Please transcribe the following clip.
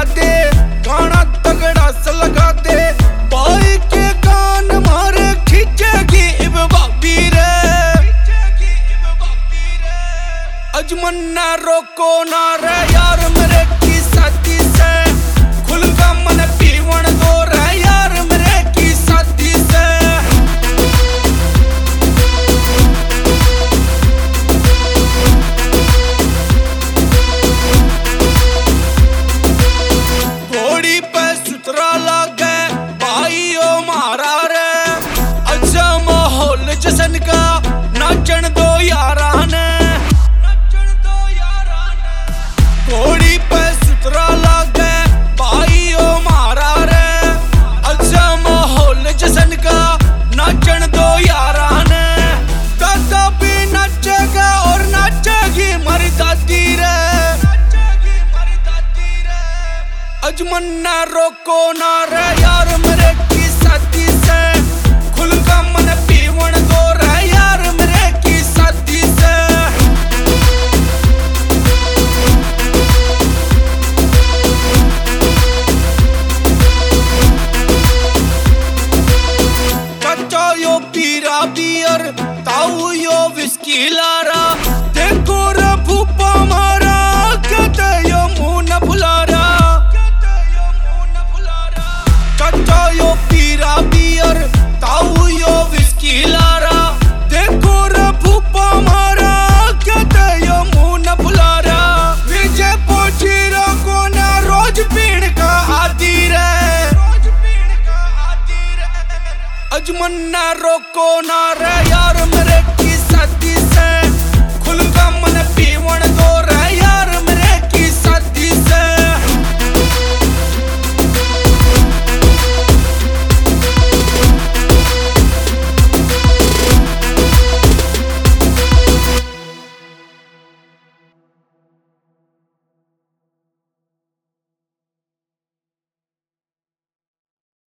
लगा दे, गाना तगड़ा सा लगा दे, भाई के कान मारे खींचेगी इब भाभी रे, अजमन्ना रोको ना रे यार मेरे की शादी से, खुल का मन पीवन दो रे यार मेरे की शादी से। घोड़ी पे सुतरा लागे भाई ओ मारा रे, अच्छा माहौल जश्न का नाचन दो यारा ने, घोड़ी पे सुतरा लागे भाई ओ मारा रे, अच्छा माहौल जश्न का नाचन दो यारा ने, दादा भी नाचेगा और नाचेगी मारी दादी रे, अजमन्ना रोको ना रे यार मेरे की शादी से, खुल का मन पीवन दो रे यार मेरे की शादी से। चाचा यो पीरा बियर, ताऊ यो विस्की लारा, देखो रे भूपा मारा, कहते यो मुंह न फुलारा, चाचा यो पीरा बियर, ताऊ यो विस्की लारा, देखो रे भूपा मारा, कहते यो मुंह न फुलारा, विजय पोचीरा को ना रोज पीण का आदि रे, अजमन्ना रोको ना रे।